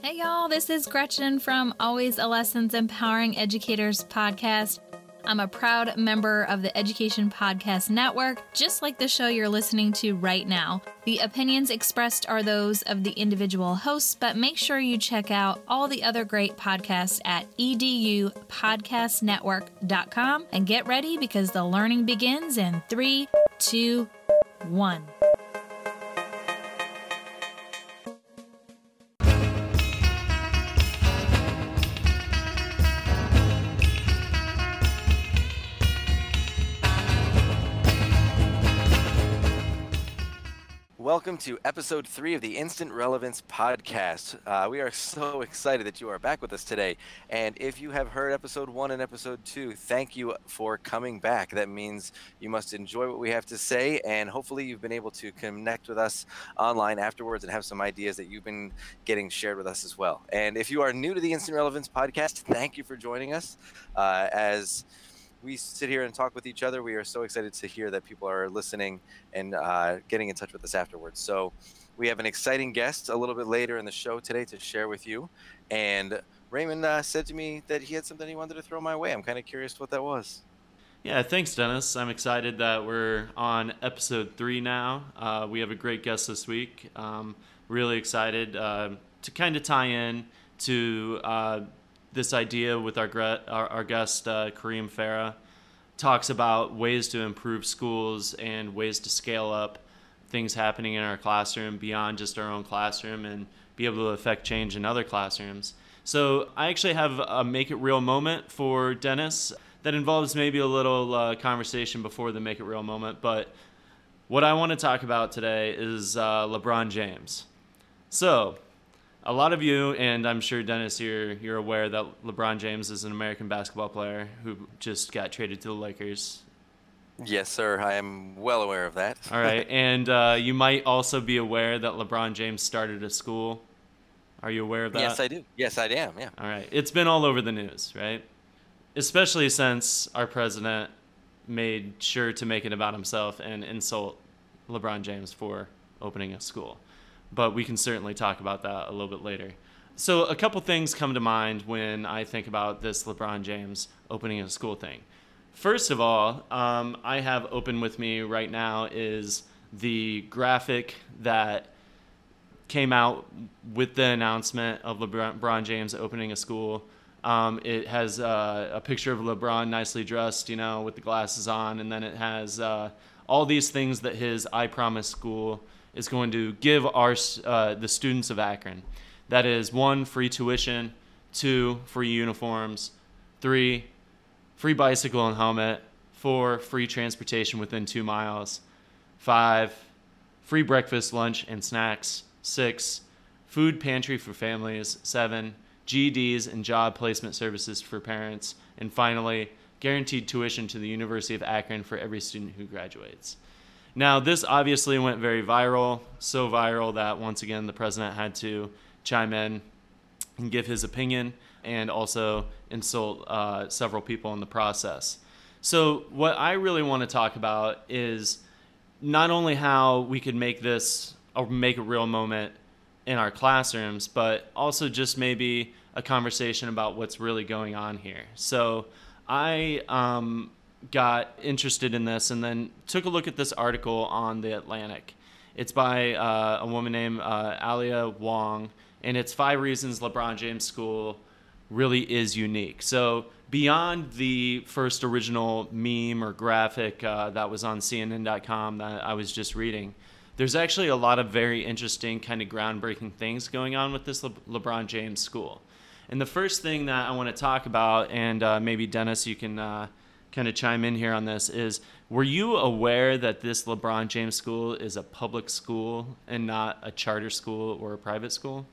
Hey y'all, this is Gretchen from Always a Lessons Empowering Educators podcast. I'm a proud member of the Education Podcast Network, just like the show you're listening to right now. The opinions expressed are those of the individual hosts, but make sure you check out all the other great podcasts at edupodcastnetwork.com and get ready because the learning begins in 3, 2, 1. Welcome to episode 3 of the Instant Relevance podcast. We are so excited that you are back with us today. And if you have heard episode 1 and episode 2, thank you for coming back. That means you must enjoy what we have to say, and hopefully you've been able to connect with us online afterwards and have some ideas that you've been getting shared with us as well. And if you are new to the Instant Relevance podcast, thank you for joining us. As we sit here and talk with each other, we are so excited to hear that people are listening and getting in touch with us afterwards. So we have an exciting guest a little bit later in the show today to share with you. And Raymond said to me that he had something he wanted to throw my way. I'm kind of curious what that was. Yeah, thanks, Dennis. I'm excited that we're on episode 3 now. We have a great guest this week. Really excited to kind of tie in to this idea with our guest, Kareem Farah, talks about ways to improve schools and ways to scale up things happening in our classroom beyond just our own classroom and be able to affect change in other classrooms. So I actually have a Make It Real moment for Dennis that involves maybe a little conversation before the Make It Real moment. But what I want to talk about today is LeBron James. So a lot of you, and I'm sure, Dennis, you're aware that LeBron James is an American basketball player who just got traded to the Lakers. Yes, sir. I am well aware of that. All right. And you might also be aware that LeBron James started a school. Are you aware of that? Yes, I do. Yes, I am, yeah. All right. It's been all over the news, right? Especially since our president made sure to make it about himself and insult LeBron James for opening a school. But we can certainly talk about that a little bit later. So a couple things come to mind when I think about this LeBron James opening a school thing. First of all, I have open with me right now is the graphic that came out with the announcement of LeBron James opening a school. It has a picture of LeBron nicely dressed, with the glasses on, and then it has all these things that his I Promise school is going to give the students of Akron. That is 1, free tuition, 2, free uniforms, 3, free bicycle and helmet, 4, free transportation within 2 miles, 5, free breakfast, lunch, and snacks, 6, food pantry for families, 7, GEDs and job placement services for parents, and finally, guaranteed tuition to the University of Akron for every student who graduates. Now, this obviously went very viral, so viral that once again the president had to chime in and give his opinion and also insult several people in the process. So what I really want to talk about is not only how we could make this a Make It Real moment in our classrooms, but also just maybe a conversation about what's really going on here. So I got interested in this and then took a look at this article on The Atlantic. It's by a woman named Alia Wong, and it's 5 reasons LeBron James School really is unique. So beyond the first original meme or graphic that was on CNN.com that I was just reading, there's actually a lot of very interesting kind of groundbreaking things going on with this LeBron James School. And the first thing that I want to talk about, and maybe Dennis, you can kind of chime in here on this, is were you aware that this LeBron James School is a public school and not a charter school or a private school?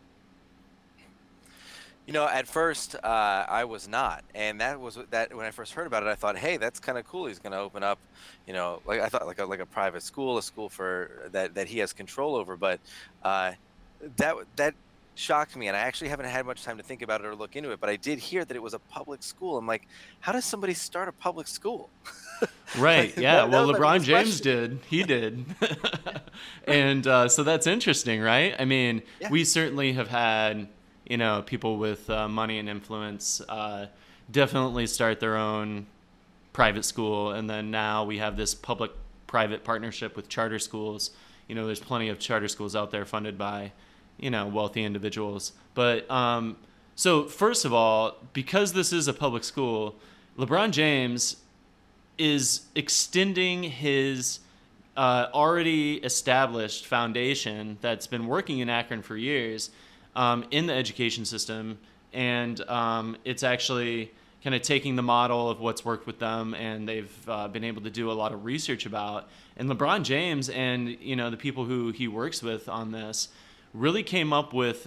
At first I was not, and that when I first heard about it, I thought, hey, that's kind of cool. He's going to open up, I thought like a private school, a school for that he has control over. But that shocked me, and I actually haven't had much time to think about it or look into it. But I did hear that it was a public school. I'm like, how does somebody start a public school? Right. Yeah. Well, LeBron James did. He did. And so that's interesting, right? I mean, yeah. We certainly have had people with money and influence definitely start their own private school. And then now we have this public-private partnership with charter schools. There's plenty of charter schools out there funded by, wealthy individuals. But so first of all, because this is a public school, LeBron James is extending his already established foundation that's been working in Akron for years in the education system. And it's actually kind of taking the model of what's worked with them, and they've been able to do a lot of research about. And LeBron James and the people who he works with on this really came up with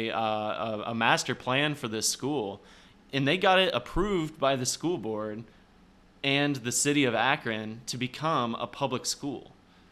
a master plan for this school, and they got it approved by the school board and the city of Akron to become a public school.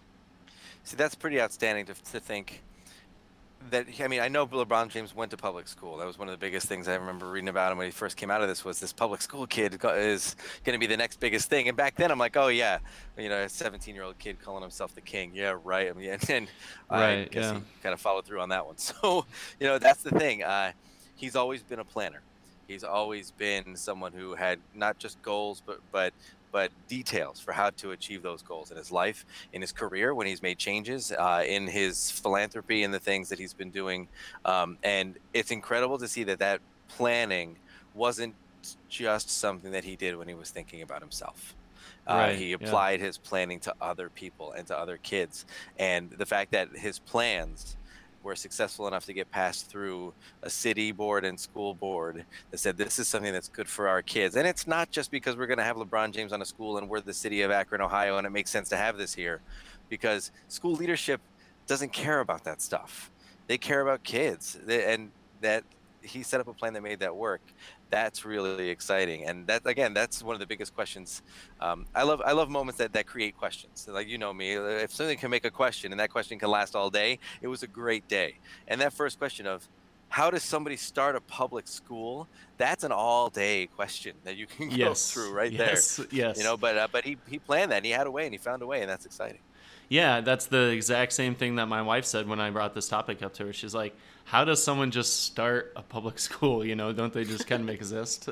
See, that's pretty outstanding to think that. I mean, I know LeBron James went to public school. That was one of the biggest things I remember reading about him when he first came out of this, was this public school kid is going to be the next biggest thing. And back then I'm like, oh yeah, a 17-year-old kid calling himself the king. Yeah, right. I mean, and I guess he kind of followed through on that one. So, that's the thing. He's always been a planner. He's always been someone who had not just goals, but details for how to achieve those goals in his life, in his career, when he's made changes, in his philanthropy and the things that he's been doing. And it's incredible to see that planning wasn't just something that he did when he was thinking about himself. He applied his planning to other people and to other kids. And the fact that his plans were successful enough to get passed through a city board and school board that said this is something that's good for our kids. And it's not just because we're going to have LeBron James on a school and we're the city of Akron, Ohio, and it makes sense to have this here, because school leadership doesn't care about that stuff. They care about kids, and that he set up a plan that made that work. That's really exciting. And that's one of the biggest questions. I love moments that create questions. Like, me, if something can make a question and that question can last all day, it was a great day. And that first question of how does somebody start a public school? That's an all-day question that you can go through there. Yes. But he planned that, and he had a way, and he found a way, and that's exciting. Yeah, that's the exact same thing that my wife said when I brought this topic up to her. She's like, how does someone just start a public school? Don't they just kind of exist?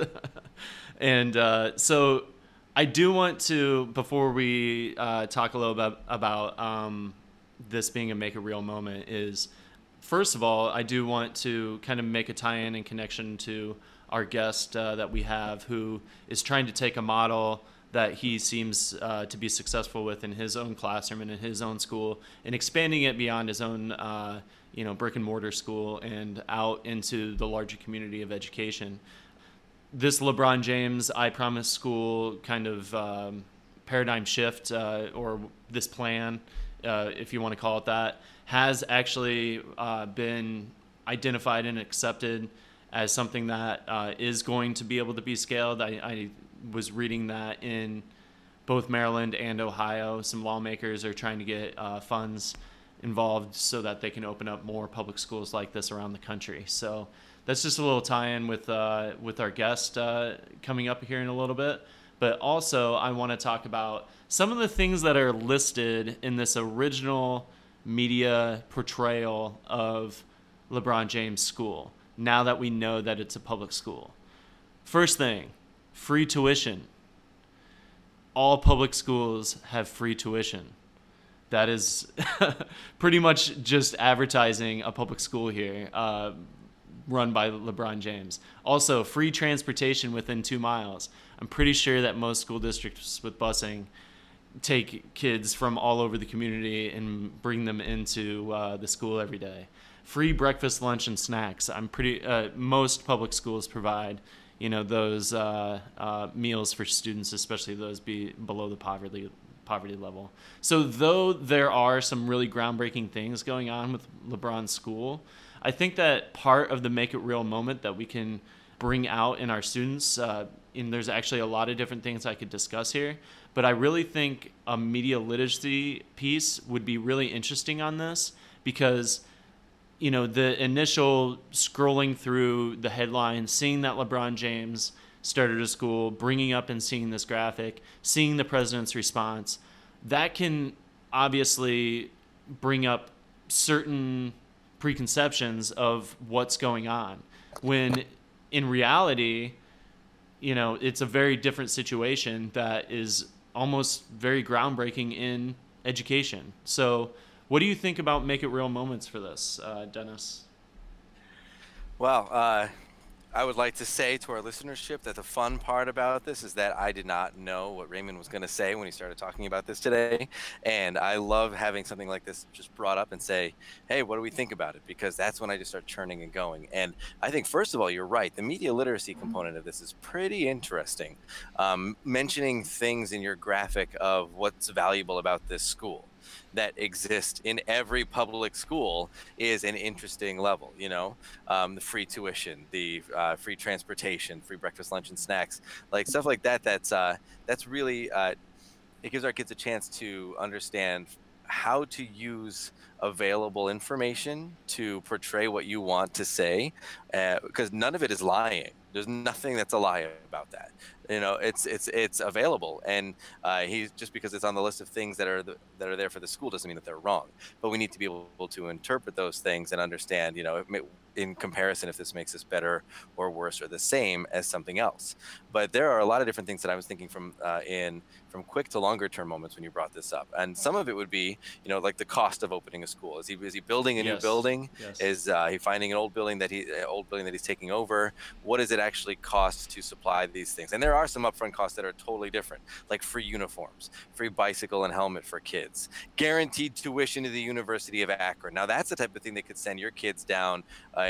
And so I do want to, before we talk a little bit about this being a Make It Real moment, is first of all, I do want to kind of make a tie-in and connection to our guest that we have, who is trying to take a model that he seems to be successful with in his own classroom and in his own school, and expanding it beyond his own brick and mortar school and out into the larger community of education. This LeBron James I Promise School kind of paradigm shift, or this plan, if you want to call it that, has actually been identified and accepted as something that is going to be able to be scaled. I was reading that in both Maryland and Ohio, some lawmakers are trying to get funds involved so that they can open up more public schools like this around the country. So that's just a little tie-in with our guest coming up here in a little bit. But also I want to talk about some of the things that are listed in this original media portrayal of LeBron James School, now that we know that it's a public school. First thing, free tuition. All public schools have free tuition. That is pretty much just advertising a public school here, run by LeBron James. Also, free transportation within 2 miles. I'm pretty sure that most school districts with busing take kids from all over the community and bring them into the school every day. Free breakfast, lunch, and snacks. Most public schools provide those meals for students, especially those below the poverty level. So though there are some really groundbreaking things going on with LeBron's school, I think that part of the Make It Real moment that we can bring out in our students, and there's actually a lot of different things I could discuss here, but I really think a media literacy piece would be really interesting on this, because the initial scrolling through the headlines, seeing that LeBron James started a school, bringing up and seeing this graphic, seeing the president's response, that can obviously bring up certain preconceptions of what's going on, when in reality, you know, it's a very different situation that is almost very groundbreaking in education. So what do you think about Make It Real moments for this, Dennis? Well, I would like to say to our listenership that the fun part about this is that I did not know what Raymond was going to say when he started talking about this today. And I love having something like this just brought up and say, hey, what do we think about it? Because that's when I just start churning and going. And I think, first of all, you're right. The media literacy component of this is pretty interesting. Mentioning things in your graphic of what's valuable about this school that exist in every public school is an interesting level. You know, the free tuition, the free transportation, free breakfast, lunch, and snacks, like stuff like that. That's really it gives our kids a chance to understand how to use available information to portray what you want to say, because none of it is lying. There's nothing that's a lie about that. You know, it's available, and he's just because it's on the list of things that are there for the school doesn't mean that they're wrong. But we need to be able to interpret those things and understand, you know, in comparison, if this makes us better or worse or the same as something else. But there are a lot of different things that I was thinking from quick to longer term moments when you brought this up, and some of it would be, you know, like the cost of opening a school. Is he building a new building? Yes. Is he finding an old building that he's taking over? What does it actually cost to supply these things? And there are some upfront costs that are totally different, like free uniforms, free bicycle and helmet for kids, guaranteed tuition to the University of Akron. Now that's the type of thing that could send your kids down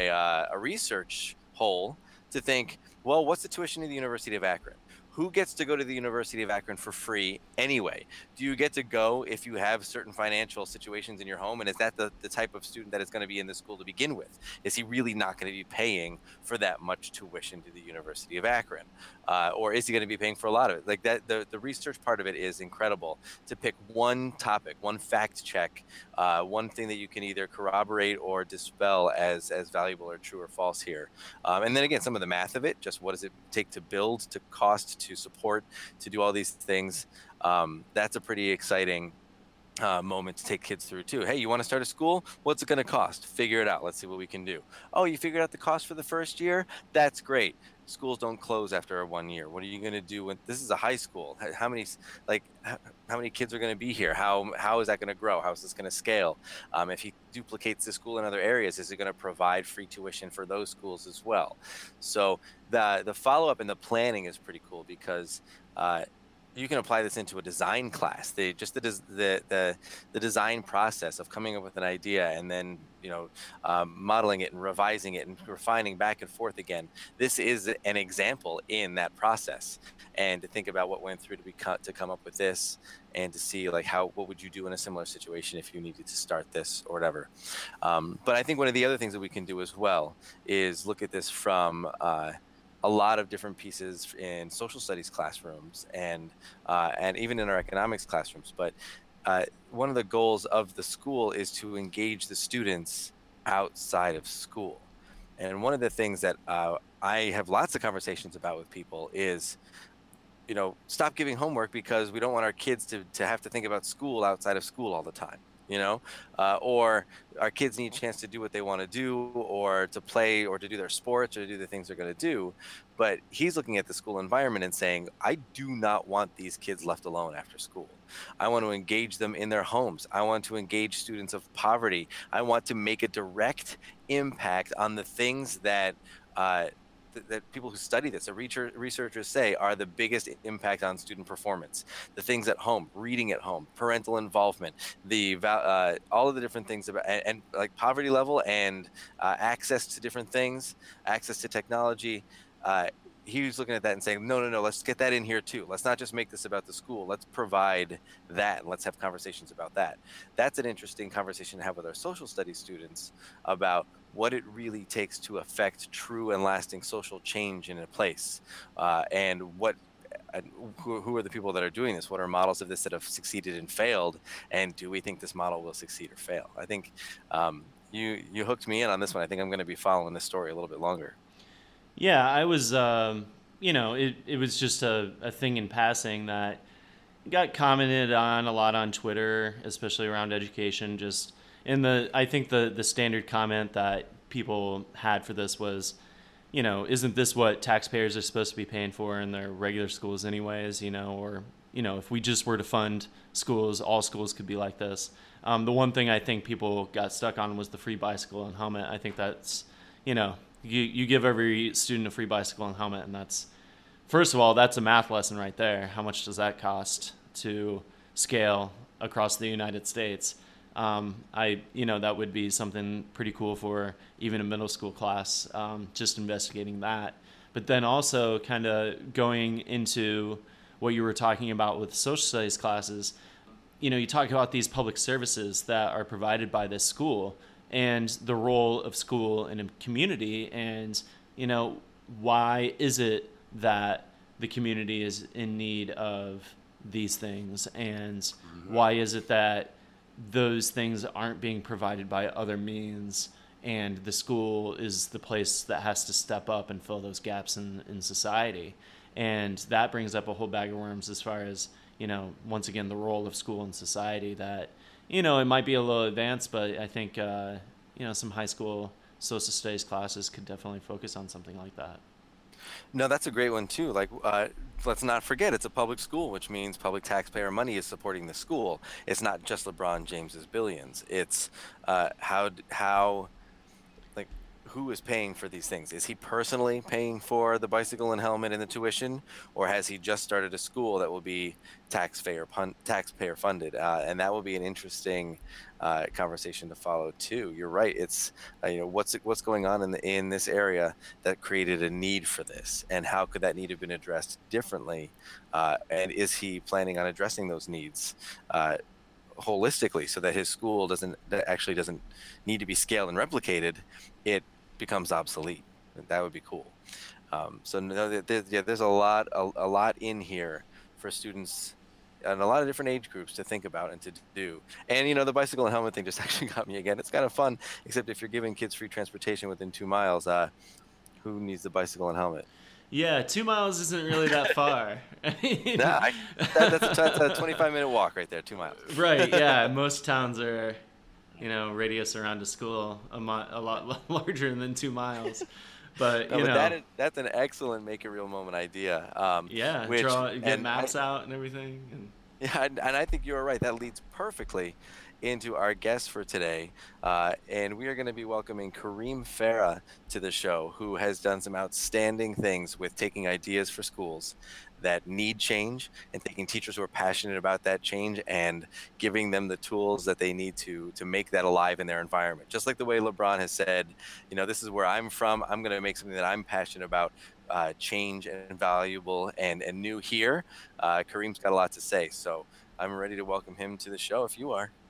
a research hole to think, well, what's the tuition to the University of Akron? Who gets to go to the University of Akron for free anyway? Do you get to go if you have certain financial situations in your home? And is that the type of student that is going to be in this school to begin with? Is he really not going to be paying for that much tuition to the University of Akron? Or is he going to be paying for a lot of it? Like that, the research part of it is incredible. To pick one topic, one fact check, one thing that you can either corroborate or dispel as valuable or true or false here. And then again, some of the math of it, just what does it take to build, to cost, to support, to do all these things. That's a pretty exciting moment to take kids through too. Hey, you want to start a school? What's it going to cost? Figure it out. Let's see what we can do. Oh, you figured out the cost for the first year? That's great. Schools don't close after 1 year. What are you going to do when this is a high school? How many kids are going to be here? How is that going to grow? How is this going to scale? If he duplicates the school in other areas, is it going to provide free tuition for those schools as well? So the follow-up and the planning is pretty cool, because you can apply this into a design class. The design process of coming up with an idea and then, you know, modeling it and revising it and refining back and forth again. This is an example in that process. And to think about what went through to come up with this, and to see like what would you do in a similar situation if you needed to start this or whatever. But I think one of the other things that we can do as well is look at this from a lot of different pieces in social studies classrooms and even in our economics classrooms. But one of the goals of the school is to engage the students outside of school. And one of the things that I have lots of conversations about with people is, you know, stop giving homework because we don't want our kids to have to think about school outside of school all the time. You know, or our kids need a chance to do what they want to do, or to play, or to do their sports, or to do the things they're going to do. But he's looking at the school environment and saying, I do not want these kids left alone after school. I want to engage them in their homes. I want to engage students of poverty. I want to make a direct impact on the things that that people who study this, the researchers say, are the biggest impact on student performance. The things at home, reading at home, parental involvement, all of the different things about, and like poverty level and access to different things, access to technology. He was looking at that and saying, no, let's get that in here too. Let's not just make this about the school. Let's provide that, and let's have conversations about that. That's an interesting conversation to have with our social studies students about what it really takes to affect true and lasting social change in a place, and who are the people that are doing this? What are models of this that have succeeded and failed? And do we think this model will succeed or fail? I think you hooked me in on this one. I think I'm going to be following this story a little bit longer. Yeah, I was, you know, it was just a thing in passing that got commented on a lot on Twitter, especially around education, just And I think the standard comment that people had for this was, isn't this what taxpayers are supposed to be paying for in their regular schools anyways, or, if we just were to fund schools, all schools could be like this. The one thing I think people got stuck on was the free bicycle and helmet. I think that's, you give every student a free bicycle and helmet, and that's, first of all, that's a math lesson right there. How much does that cost to scale across the United States? That would be something pretty cool for even a middle school class, just investigating that. But then also kind of going into what you were talking about with social studies classes, you talk about these public services that are provided by this school and the role of school in a community, and, why is it that the community is in need of these things, and why is it that those things aren't being provided by other means, and the school is the place that has to step up and fill those gaps in society. And that brings up a whole bag of worms as far as, once again, the role of school in society that, it might be a little advanced, but I think, some high school social studies classes could definitely focus on something like that. No, that's a great one too. Like, let's not forget, it's a public school, which means public taxpayer money is supporting the school. It's not just LeBron James's billions. It's who is paying for these things? Is he personally paying for the bicycle and helmet and the tuition, or has he just started a school that will be taxpayer funded? And that will be an interesting conversation to follow too. You're right. It's what's going on in this area that created a need for this, and how could that need have been addressed differently? And is he planning on addressing those needs holistically, so that his school doesn't need to be scaled and replicated? It becomes obsolete. That would be cool. There's a lot in here for students and a lot of different age groups to think about and to do. And the bicycle and helmet thing just actually got me again. It's kind of fun, except if you're giving kids free transportation within 2 miles, who needs the bicycle and helmet? Yeah, 2 miles isn't really that far. That's a 25-minute walk right there, 2 miles. Right, yeah. Most towns are, radius around a school a lot larger than 2 miles. But, that's an excellent make it real moment idea. Get maps out and everything. Yeah, and I think you're right. That leads perfectly into our guest for today. And we are going to be welcoming Kareem Farah to the show, who has done some outstanding things with taking ideas for schools that need change and taking teachers who are passionate about that change and giving them the tools that they need to make that alive in their environment. Just like the way LeBron has said, this is where I'm from. I'm going to make something that I'm passionate about change and valuable and new here. Kareem's got a lot to say. So I'm ready to welcome him to the show if you are.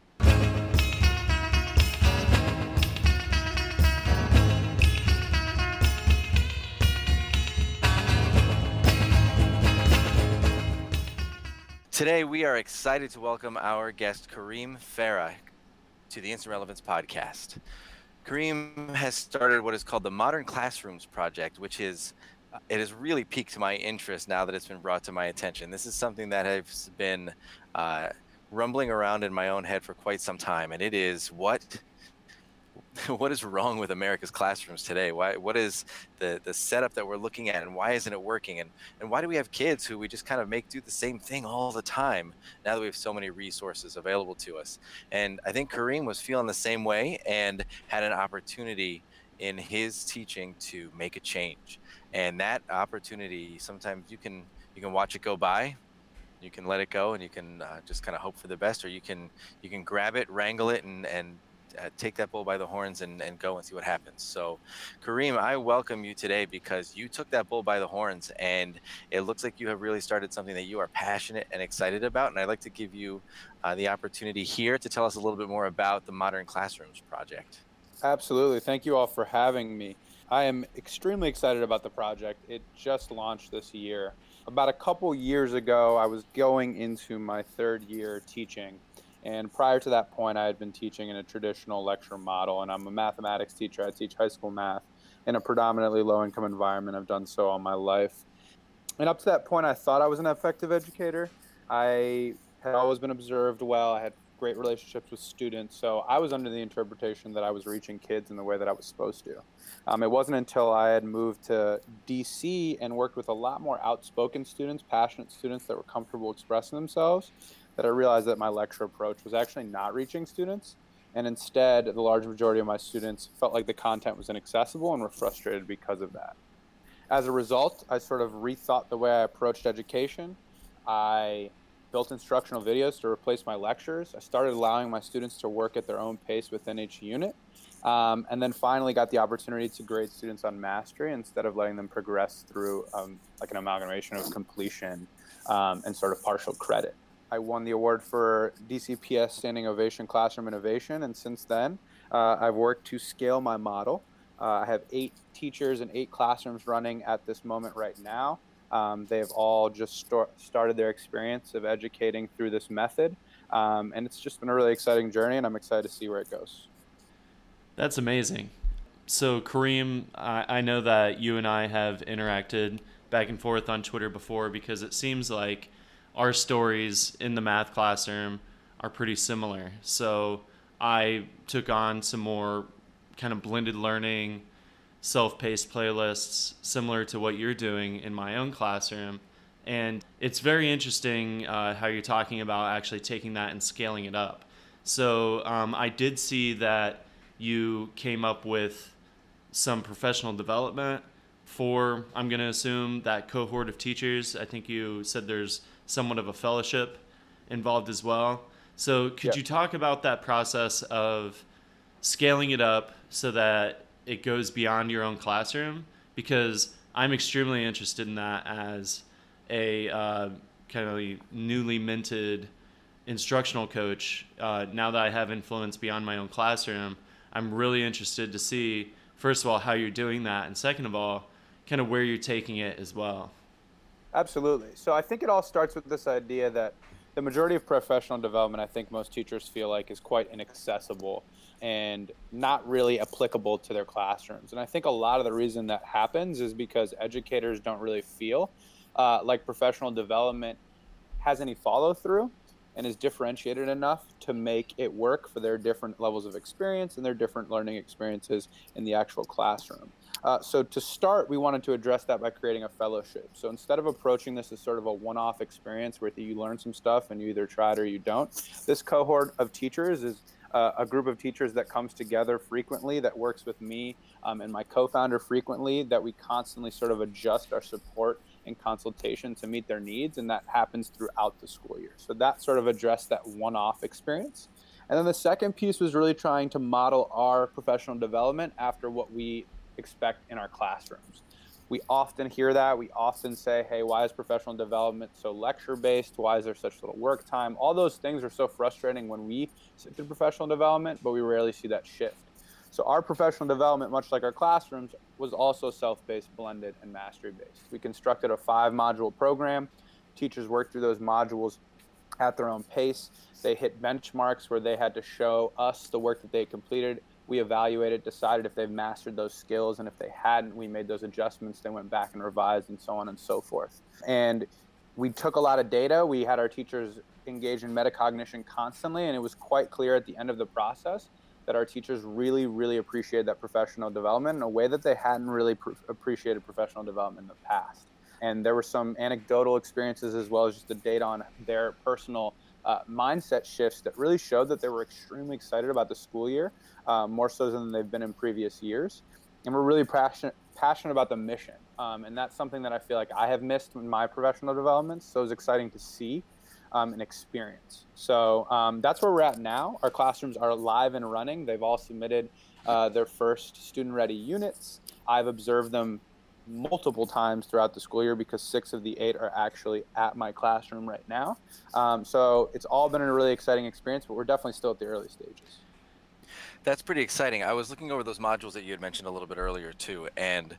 Today, we are excited to welcome our guest, Kareem Farah, to the Instant Relevance podcast. Kareem has started what is called the Modern Classrooms Project, which it has really piqued my interest now that it's been brought to my attention. This is something that has been rumbling around in my own head for quite some time, and it is what is wrong with America's classrooms today? What is the setup that we're looking at, and why isn't it working? And why do we have kids who we just kind of make do the same thing all the time now that we have so many resources available to us? And I think Kareem was feeling the same way and had an opportunity in his teaching to make a change. And that opportunity, sometimes you can watch it go by, you can let it go, and you can just kind of hope for the best, or you can grab it, wrangle it, and take that bull by the horns and go and see what happens. So, Kareem, I welcome you today because you took that bull by the horns, and it looks like you have really started something that you are passionate and excited about. And I'd like to give you the opportunity here to tell us a little bit more about the Modern Classrooms Project. Absolutely. Thank you all for having me. I am extremely excited about the project. It just launched this year. About a couple years ago, I was going into my 3rd year teaching. And prior to that point, I had been teaching in a traditional lecture model, and I'm a mathematics teacher. I teach high school math in a predominantly low-income environment. I've done so all my life. And up to that point, I thought I was an effective educator. I had always been observed well. I had great relationships with students. So I was under the interpretation that I was reaching kids in the way that I was supposed to. It wasn't until I had moved to DC and worked with a lot more outspoken students, passionate students that were comfortable expressing themselves, that I realized that my lecture approach was actually not reaching students. And instead, the large majority of my students felt like the content was inaccessible and were frustrated because of that. As a result, I sort of rethought the way I approached education. I built instructional videos to replace my lectures. I started allowing my students to work at their own pace within each unit. And then finally got the opportunity to grade students on mastery instead of letting them progress through like an amalgamation of completion and sort of partial credit. I won the award for DCPS Standing Ovation Classroom Innovation, and since then, I've worked to scale my model. I have 8 teachers and 8 classrooms running at this moment right now. They've all just started their experience of educating through this method, and it's just been a really exciting journey, and I'm excited to see where it goes. That's amazing. So Kareem, I know that you and I have interacted back and forth on Twitter before, because it seems like our stories in the math classroom are pretty similar. So I took on some more kind of blended learning, self-paced playlists similar to what you're doing in my own classroom. And it's very interesting how you're talking about actually taking that and scaling it up. So I did see that you came up with some professional development for, I'm going to assume, that cohort of teachers. I think you said there's somewhat of a fellowship involved as well. So could you talk about that process of scaling it up so that it goes beyond your own classroom? Because I'm extremely interested in that as a kind of newly minted instructional coach. Now that I have influence beyond my own classroom, I'm really interested to see, first of all, how you're doing that, and second of all, kind of where you're taking it as well. Absolutely. So I think it all starts with this idea that the majority of professional development, I think most teachers feel like, is quite inaccessible and not really applicable to their classrooms. And I think a lot of the reason that happens is because educators don't really feel like professional development has any follow through and is differentiated enough to make it work for their different levels of experience and their different learning experiences in the actual classroom. So to start, we wanted to address that by creating a fellowship. So instead of approaching this as sort of a one-off experience where you learn some stuff and you either try it or you don't, this cohort of teachers is a group of teachers that comes together frequently, that works with me and my co-founder frequently, that we constantly sort of adjust our support and consultation to meet their needs, and that happens throughout the school year. So that sort of addressed that one-off experience. And then the second piece was really trying to model our professional development after what we expect in our classrooms. We often hear that. We often say, hey, why is professional development so lecture-based? Why is there such little work time? All those things are so frustrating when we sit through professional development, but we rarely see that shift. So our professional development, much like our classrooms, was also self-paced, blended, and mastery-based. We constructed a 5-module program. Teachers worked through those modules at their own pace. They hit benchmarks where they had to show us the work that they completed. We evaluated, decided if they've mastered those skills, and if they hadn't, we made those adjustments. They went back and revised, and so on and so forth. And we took a lot of data. We had our teachers engage in metacognition constantly, and it was quite clear at the end of the process that our teachers really, really appreciated that professional development in a way that they hadn't really appreciated professional development in the past. And there were some anecdotal experiences as well as just the data on their personal mindset shifts that really showed that they were extremely excited about the school year, more so than they've been in previous years. And we're really passionate about the mission. And that's something that I feel like I have missed in my professional development. So it's exciting to see and experience. So that's where we're at now. Our classrooms are live and running. They've all submitted their first student-ready units. I've observed them multiple times throughout the school year because 6 of the 8 are actually at my classroom right now. So it's all been a really exciting experience, but we're definitely still at the early stages. That's pretty exciting. I was looking over those modules that you had mentioned a little bit earlier too, and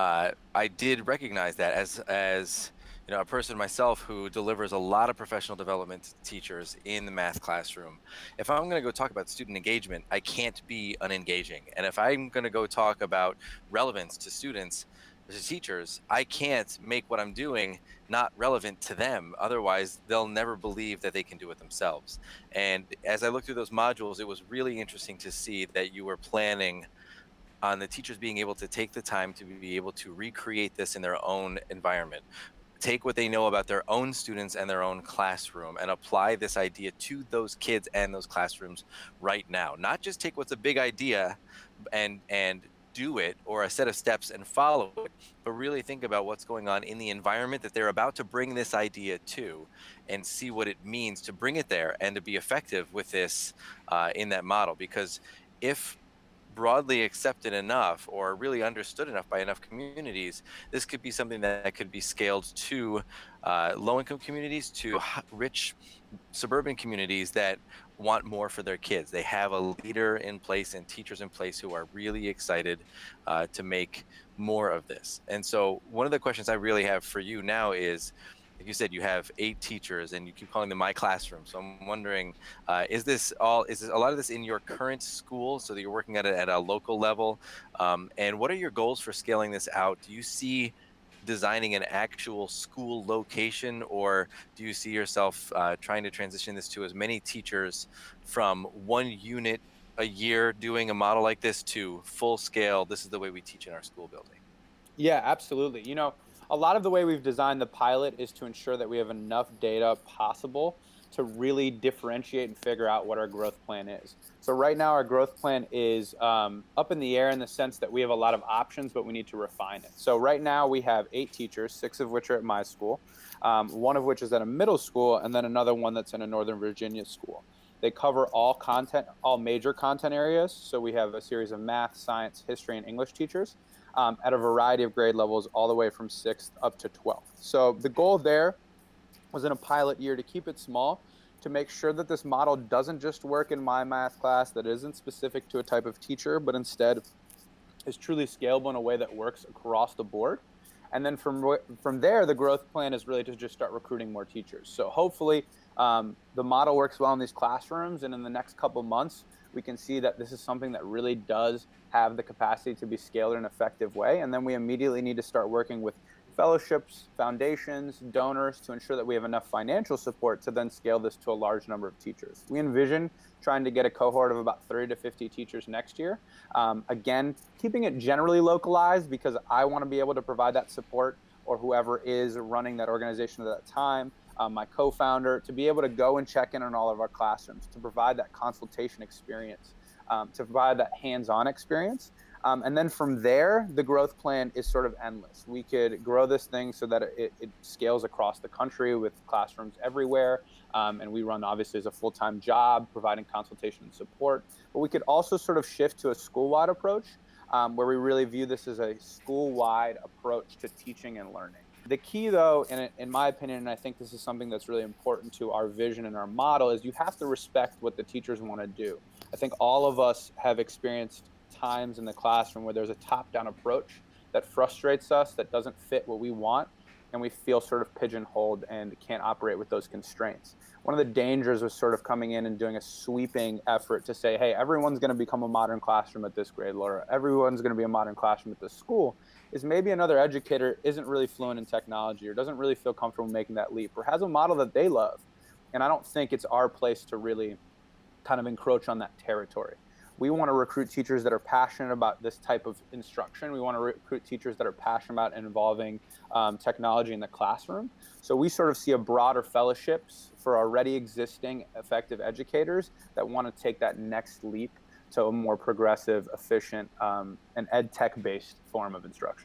I did recognize that as you know, a person myself who delivers a lot of professional development to teachers in the math classroom. If I'm going to go talk about student engagement, I can't be unengaging. And if I'm going to go talk about relevance to students, the teachers, I can't make what I'm doing not relevant to them. Otherwise, they'll never believe that they can do it themselves. And as I looked through those modules, it was really interesting to see that you were planning on the teachers being able to take the time to be able to recreate this in their own environment, take what they know about their own students and their own classroom and apply this idea to those kids and those classrooms right now. Not just take what's a big idea and do it, or a set of steps and follow it, but really think about what's going on in the environment that they're about to bring this idea to, and see what it means to bring it there and to be effective with this in that model. Because if broadly accepted enough or really understood enough by enough communities, this could be something that could be scaled to low-income communities, to rich suburban communities that want more for their kids. They have a leader in place and teachers in place who are really excited to make more of this. And so one of the questions I really have for you now is, like you said, you have 8 teachers and you keep calling them My Classroom. So I'm wondering, is this a lot of this in your current school, so that you're working at a local level? And what are your goals for scaling this out? Do you see designing an actual school location, or do you see yourself trying to transition this to as many teachers from one unit a year doing a model like this to full scale, this is the way we teach in our school building? Yeah, absolutely. A lot of the way we've designed the pilot is to ensure that we have enough data possible to really differentiate and figure out what our growth plan is. So right now, our growth plan is up in the air in the sense that we have a lot of options, but we need to refine it. So right now, we have 8 teachers, 6 of which are at my school, one of which is at a middle school, and then another one that's in a Northern Virginia school. They cover all major content areas. So we have a series of math, science, history, and English teachers at a variety of grade levels, all the way from 6th up to 12th. So the goal there was, in a pilot year, to keep it small, to make sure that this model doesn't just work in my math class, that isn't specific to a type of teacher, but instead is truly scalable in a way that works across the board. And then from there, the growth plan is really to just start recruiting more teachers. So hopefully the model works well in these classrooms, and in the next couple months, we can see that this is something that really does have the capacity to be scaled in an effective way. And then we immediately need to start working with fellowships, foundations, donors, to ensure that we have enough financial support to then scale this to a large number of teachers. We envision trying to get a cohort of about 30 to 50 teachers next year. Again, keeping it generally localized, because I want to be able to provide that support, or whoever is running that organization at that time, my co-founder, to be able to go and check in on all of our classrooms, to provide that consultation experience, to provide that hands-on experience. And then from there, the growth plan is sort of endless. We could grow this thing so that it scales across the country with classrooms everywhere. And we run, obviously, as a full-time job, providing consultation and support. But we could also sort of shift to a school-wide approach, where we really view this as a school-wide approach to teaching and learning. The key, though, in my opinion, and I think this is something that's really important to our vision and our model, is you have to respect what the teachers want to do. I think all of us have experienced times in the classroom where there's a top-down approach that frustrates us, that doesn't fit what we want, and we feel sort of pigeonholed and can't operate with those constraints. One of the dangers was sort of coming in and doing a sweeping effort to say, hey, everyone's going to become a modern classroom at this grade level, or everyone's going to be a modern classroom at this school, is maybe another educator isn't really fluent in technology, or doesn't really feel comfortable making that leap, or has a model that they love. And I don't think it's our place to really kind of encroach on that territory. We want to recruit teachers that are passionate about this type of instruction. We want to recruit teachers that are passionate about involving technology in the classroom. So we sort of see a broader fellowships for already existing effective educators that want to take that next leap to a more progressive, efficient, and ed tech-based form of instruction.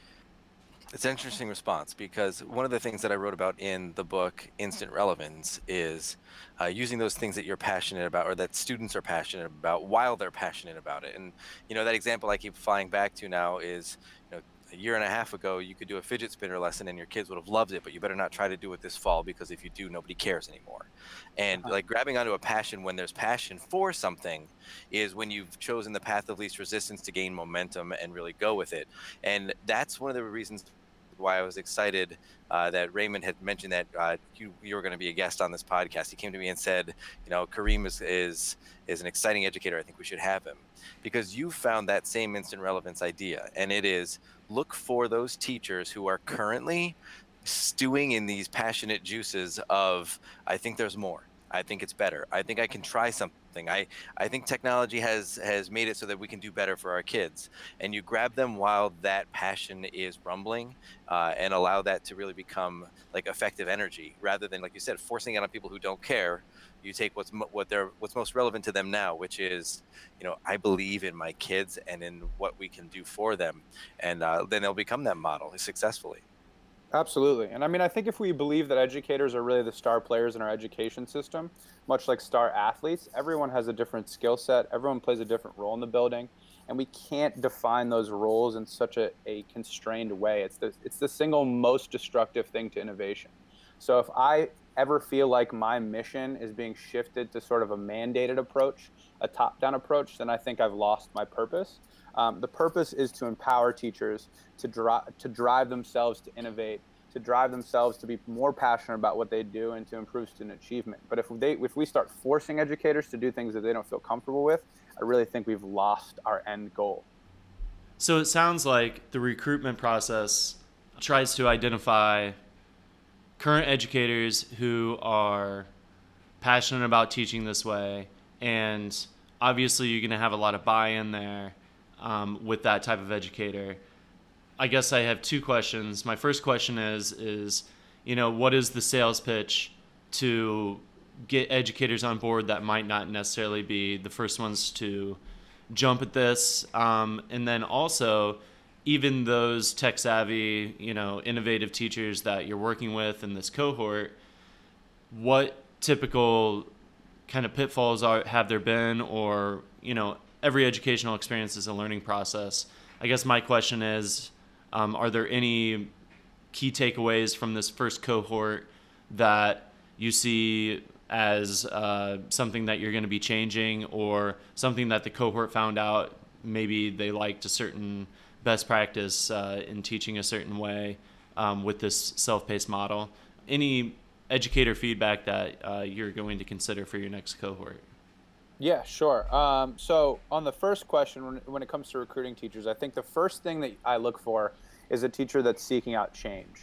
It's an interesting response, because one of the things that I wrote about in the book Instant Relevance is using those things that you're passionate about, or that students are passionate about, while they're passionate about it. And that example I keep flying back to now is, a year and a half ago, you could do a fidget spinner lesson and your kids would have loved it, but you better not try to do it this fall, because if you do, nobody cares anymore. And like grabbing onto a passion when there's passion for something is when you've chosen the path of least resistance to gain momentum and really go with it. And that's one of the reasons why I was excited that Raymond had mentioned that you were going to be a guest on this podcast. He came to me and said, Kareem is an exciting educator. I think we should have him, because you found that same instant relevance idea, and it is look for those teachers who are currently stewing in these passionate juices of, I think there's more. I think it's better. I think I can try something. I think technology has made it so that we can do better for our kids. And you grab them while that passion is rumbling, and allow that to really become like effective energy, rather than, like you said, forcing it on people who don't care. You take what's most relevant to them now, which is, I believe in my kids and in what we can do for them, and then they'll become that model successfully. Absolutely. And I mean, I think if we believe that educators are really the star players in our education system, much like star athletes, everyone has a different skill set. Everyone plays a different role in the building. And we can't define those roles in such a constrained way. It's the single most destructive thing to innovation. So if I ever feel like my mission is being shifted to sort of a mandated approach, a top-down approach, then I think I've lost my purpose. The purpose is to empower teachers to drive themselves to innovate, to drive themselves to be more passionate about what they do, and to improve student achievement. But if we start forcing educators to do things that they don't feel comfortable with, I really think we've lost our end goal. So it sounds like the recruitment process tries to identify current educators who are passionate about teaching this way, and obviously you're going to have a lot of buy-in there with that type of educator. I guess I have two questions. My first question is what is the sales pitch to get educators on board that might not necessarily be the first ones to jump at this? And then also, even those tech savvy, innovative teachers that you're working with in this cohort, what typical kind of pitfalls have there been? Or, every educational experience is a learning process. I guess my question is, are there any key takeaways from this first cohort that you see as something that you're going to be changing, or something that the cohort found out maybe they liked a certain best practice in teaching a certain way with this self-paced model? Any educator feedback that you're going to consider for your next cohort? Yeah, sure. So on the first question, when it comes to recruiting teachers, I think the first thing that I look for is a teacher that's seeking out change.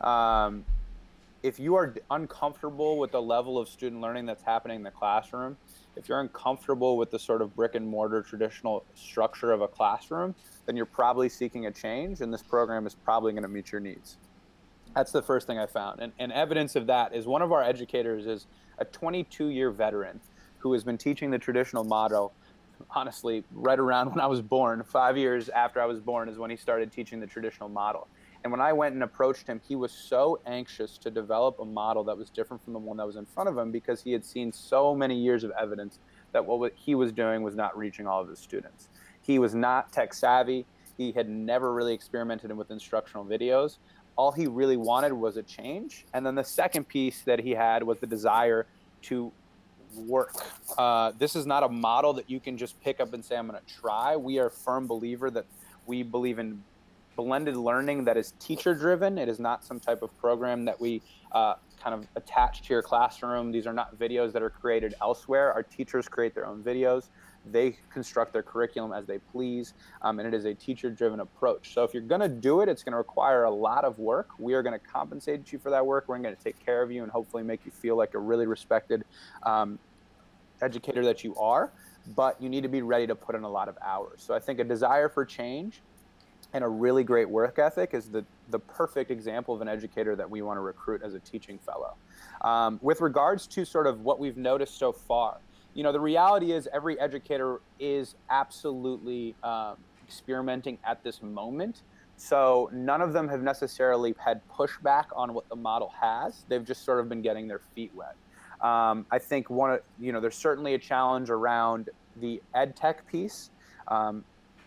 If you are uncomfortable with the level of student learning that's happening in the classroom, if you're uncomfortable with the sort of brick and mortar traditional structure of a classroom, then you're probably seeking a change, and this program is probably going to meet your needs. That's the first thing I found. And evidence of that is one of our educators is a 22-year veteran who has been teaching the traditional model, honestly, right around when I was born. 5 years after I was born is when he started teaching the traditional model. And when I went and approached him, he was so anxious to develop a model that was different from the one that was in front of him, because he had seen so many years of evidence that what he was doing was not reaching all of his students. He was not tech savvy. He had never really experimented with instructional videos. All he really wanted was a change. And then the second piece that he had was the desire to work. This is not a model that you can just pick up and say, I'm going to try. We are a firm believer that we believe in blended learning that is teacher driven. It is not some type of program that we kind of attach to your classroom. These are not videos that are created elsewhere. Our teachers create their own videos. They construct their curriculum as they please, and it is a teacher-driven approach. So if you're going to do it, it's going to require a lot of work. We are going to compensate you for that work. We're going to take care of you and hopefully make you feel like a really respected educator that you are, but you need to be ready to put in a lot of hours. So I think a desire for change and a really great work ethic is the perfect example of an educator that we want to recruit as a teaching fellow. With regards to sort of what we've noticed so far, the reality is every educator is absolutely experimenting at this moment. So none of them have necessarily had pushback on what the model has. They've just sort of been getting their feet wet. I think there's certainly a challenge around the ed tech piece.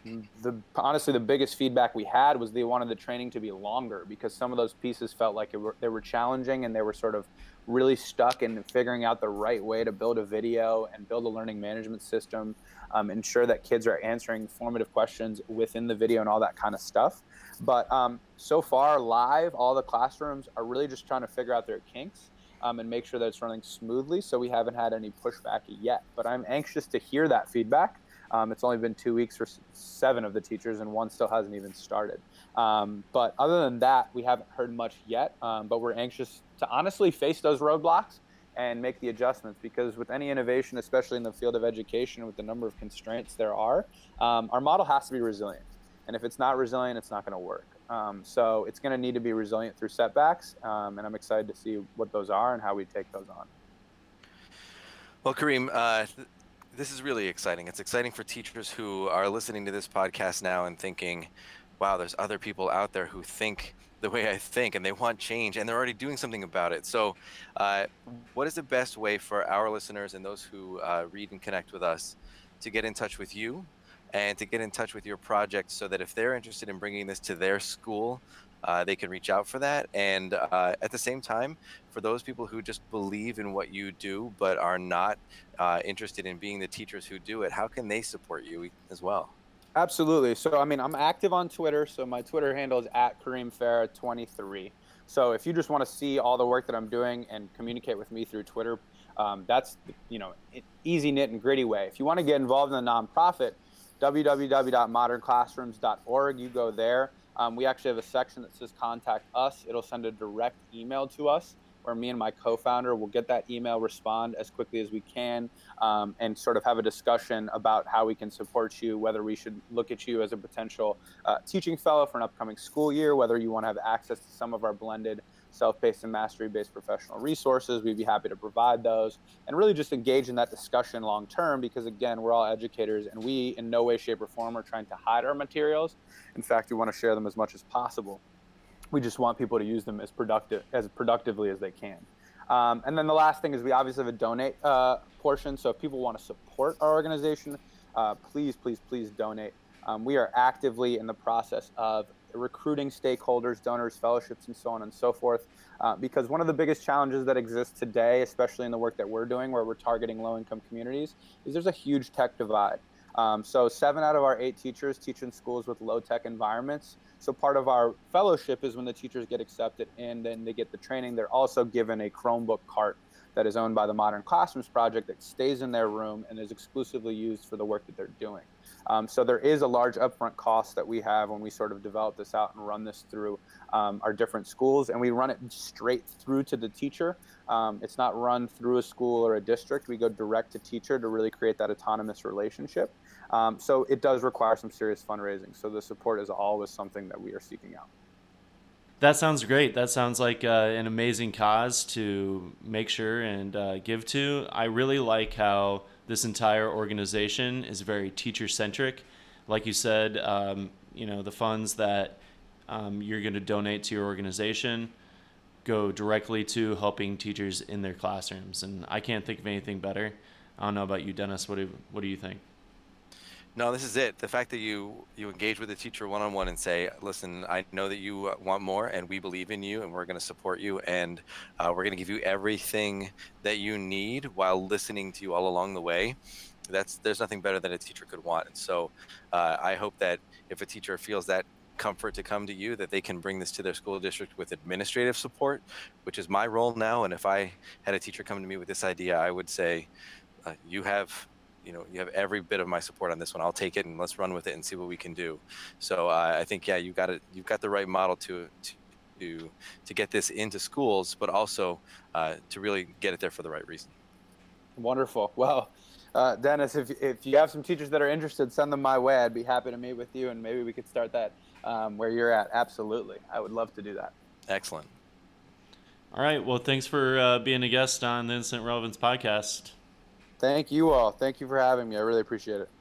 honestly, the biggest feedback we had was they wanted the training to be longer, because some of those pieces felt like they were challenging, and they were sort of really stuck in figuring out the right way to build a video and build a learning management system, ensure that kids are answering formative questions within the video and all that kind of stuff. But so far live, all the classrooms are really just trying to figure out their kinks and make sure that it's running smoothly. So we haven't had any pushback yet, but I'm anxious to hear that feedback. It's only been 2 weeks for 7 of the teachers, and 1 still hasn't even started. But other than that, we haven't heard much yet, but we're anxious to honestly face those roadblocks and make the adjustments, because with any innovation, especially in the field of education, with the number of constraints there are, our model has to be resilient. And if it's not resilient, it's not going to work. So it's going to need to be resilient through setbacks, and I'm excited to see what those are and how we take those on. Well, Kareem, this is really exciting. It's exciting for teachers who are listening to this podcast now and thinking, wow, there's other people out there who think the way I think, and they want change, and they're already doing something about it. So what is the best way for our listeners and those who read and connect with us to get in touch with you and to get in touch with your project, so that if they're interested in bringing this to their school, they can reach out for that? And at the same time, for those people who just believe in what you do but are not interested in being the teachers who do it, how can they support you as well? Absolutely. So, I mean, I'm active on Twitter. So my Twitter handle is @KareemFarah23. So if you just want to see all the work that I'm doing and communicate with me through Twitter, that's, easy, knit, and gritty way. If you want to get involved in the nonprofit, www.modernclassrooms.org, you go there. We actually have a section that says contact us. It'll send a direct email to us, where me and my co-founder will get that email, respond as quickly as we can, and sort of have a discussion about how we can support you, whether we should look at you as a potential teaching fellow for an upcoming school year, whether you want to have access to some of our blended self-paced and mastery-based professional resources. We'd be happy to provide those, and really just engage in that discussion long-term, because again, we're all educators, and we in no way, shape, or form are trying to hide our materials. In fact, we want to share them as much as possible. We just want people to use them as productively as they can. And then the last thing is we obviously have a donate portion. So if people want to support our organization, please donate. We are actively in the process of recruiting stakeholders, donors, fellowships, and so on and so forth. Because one of the biggest challenges that exists today, especially in the work that we're doing, where we're targeting low-income communities, is there's a huge tech divide. So 7 out of our 8 teachers teach in schools with low-tech environments. So part of our fellowship is when the teachers get accepted and then they get the training, they're also given a Chromebook cart that is owned by the Modern Classrooms Project that stays in their room and is exclusively used for the work that they're doing. So there is a large upfront cost that we have when we sort of develop this out and run this through our different schools, and we run it straight through to the teacher. It's not run through a school or a district. We go direct to teacher to really create that autonomous relationship. So it does require some serious fundraising. So the support is always something that we are seeking out. That sounds great. That sounds like an amazing cause to make sure and give to. I really like how this entire organization is very teacher-centric. Like you said, the funds that you're going to donate to your organization go directly to helping teachers in their classrooms. And I can't think of anything better. I don't know about you, Dennis. What do you think? No, this is it. The fact that you engage with the teacher one-on-one and say, listen, I know that you want more, and we believe in you, and we're going to support you, and we're going to give you everything that you need while listening to you all along the way. There's nothing better than a teacher could want. And so I hope that if a teacher feels that comfort to come to you, that they can bring this to their school district with administrative support, which is my role now. And if I had a teacher come to me with this idea, I would say, you have every bit of my support on this one. I'll take it, and let's run with it and see what we can do. So I think, you've got the right model to get this into schools, but also to really get it there for the right reason. Wonderful. Well, Dennis, if you have some teachers that are interested, send them my way. I'd be happy to meet with you, and maybe we could start that where you're at. Absolutely. I would love to do that. Excellent. All right. Well, thanks for being a guest on the Instant Relevance podcast. Thank you all. Thank you for having me. I really appreciate it.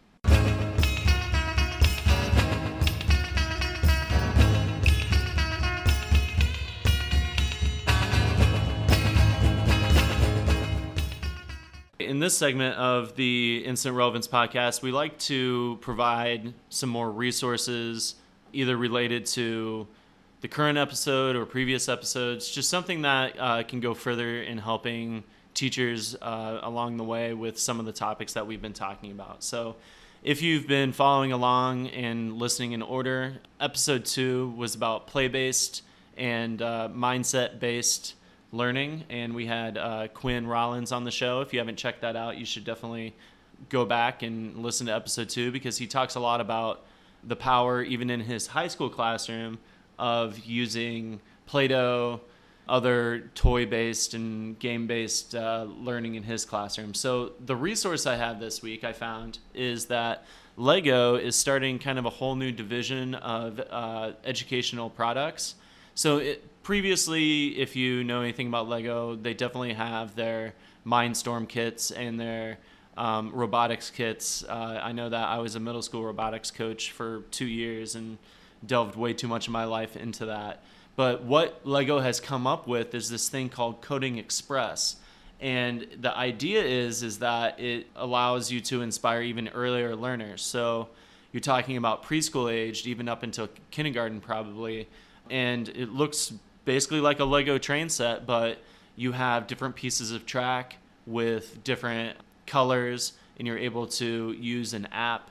in this segment of the Instant Relevance podcast, we like to provide some more resources, either related to the current episode or previous episodes, just something that can go further in helping teachers along the way with some of the topics that we've been talking about. So if you've been following along and listening in order, episode 2 was about play-based and mindset-based learning, and we had Quinn Rollins on the show. If you haven't checked that out, you should definitely go back and listen to episode 2, because he talks a lot about the power, even in his high school classroom, of using Play-Doh, other toy-based and game-based learning in his classroom. So the resource I have this week, I found, is that Lego is starting kind of a whole new division of educational products. So previously, if you know anything about Lego, they definitely have their Mindstorm kits and their robotics kits. I know that I was a middle school robotics coach for 2 years and delved way too much of my life into that. But what Lego has come up with is this thing called Coding Express. And the idea is that it allows you to inspire even earlier learners. So you're talking about preschool aged, even up until kindergarten probably. And it looks basically like a Lego train set, but you have different pieces of track with different colors, and you're able to use an app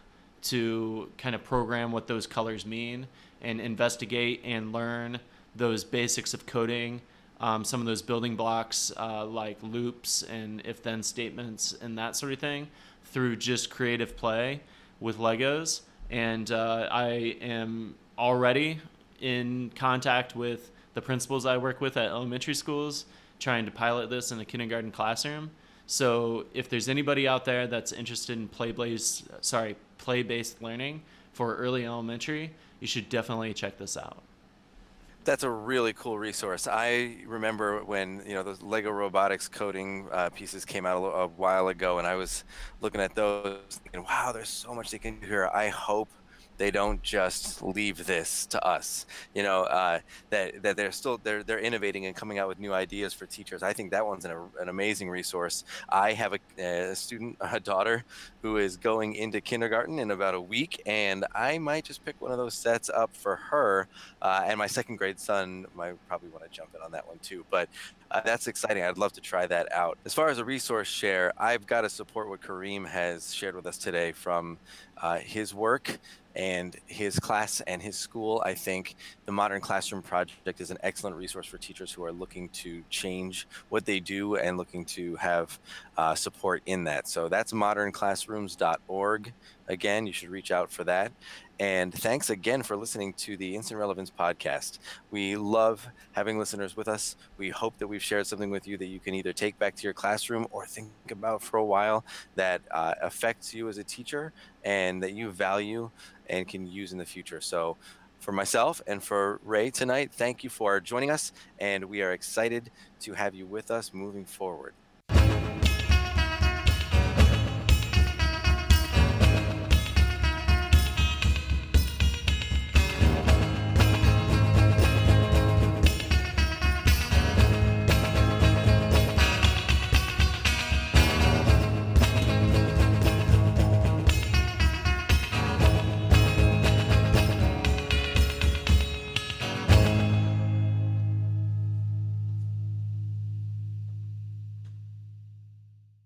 to kind of program what those colors mean and investigate and learn those basics of coding, some of those building blocks like loops and if-then statements and that sort of thing, through just creative play with Legos. And I am already in contact with the principals I work with at elementary schools, trying to pilot this in a kindergarten classroom. So if there's anybody out there that's interested in play-based learning for early elementary, you should definitely check this out. That's a really cool resource. I remember when those Lego robotics coding pieces came out a while ago, and I was looking at those thinking, wow, there's so much they can do here. I hope they don't just leave this to us, that they're innovating and coming out with new ideas for teachers. I think that one's an amazing resource. I have a daughter who is going into kindergarten in about a week, and I might just pick one of those sets up for her. And my second grade son might probably want to jump in on that one too. But that's exciting. I'd love to try that out. As far as a resource share, I've got to support what Kareem has shared with us today from his work and his class and his school. I think the Modern Classroom Project is an excellent resource for teachers who are looking to change what they do and looking to have support in that. So that's modernclassrooms.org. Again, you should reach out for that. And thanks again for listening to the Instant Relevance podcast. We love having listeners with us. We hope that we've shared something with you that you can either take back to your classroom or think about for a while that affects you as a teacher and that you value and can use in the future. So for myself and for Ray tonight, thank you for joining us, and we are excited to have you with us moving forward.